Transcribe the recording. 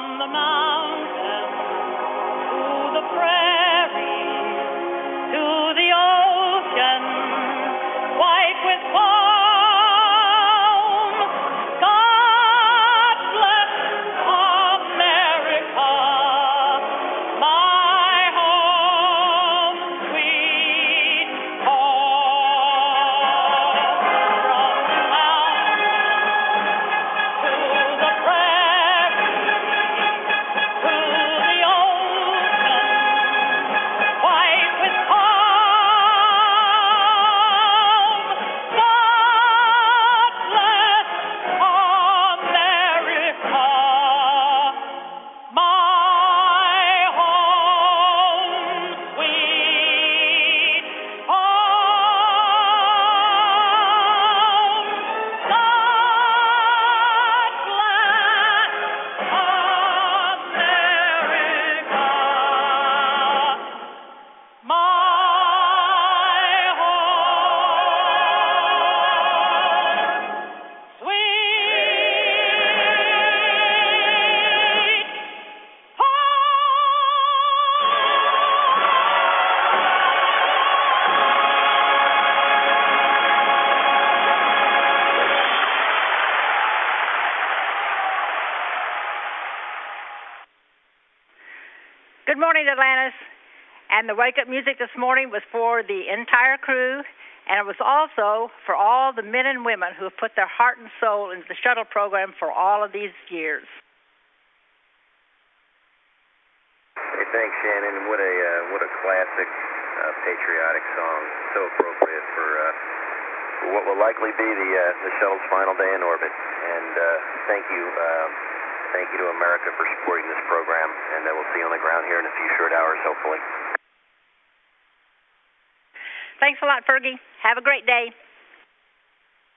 the mountains to the prairie, to the ocean, white with foam. God bless America, my home, sweet home. From the mountains to the prairie, to the ocean, white with foam. God bless America, my home, sweet home. God bless America, my home, sweet Good morning, Atlantis. And the wake-up music this morning was for the entire crew, and it was also for all the men and women who have put their heart and soul into the shuttle program for all of these years. Hey, thanks, Shannon. And what a classic patriotic song. So appropriate for what will likely be the shuttle's final day in orbit. And thank you to America for supporting this program. And we'll see you on the ground here in a few short hours, hopefully. Thanks a lot, Fergie. Have a great day.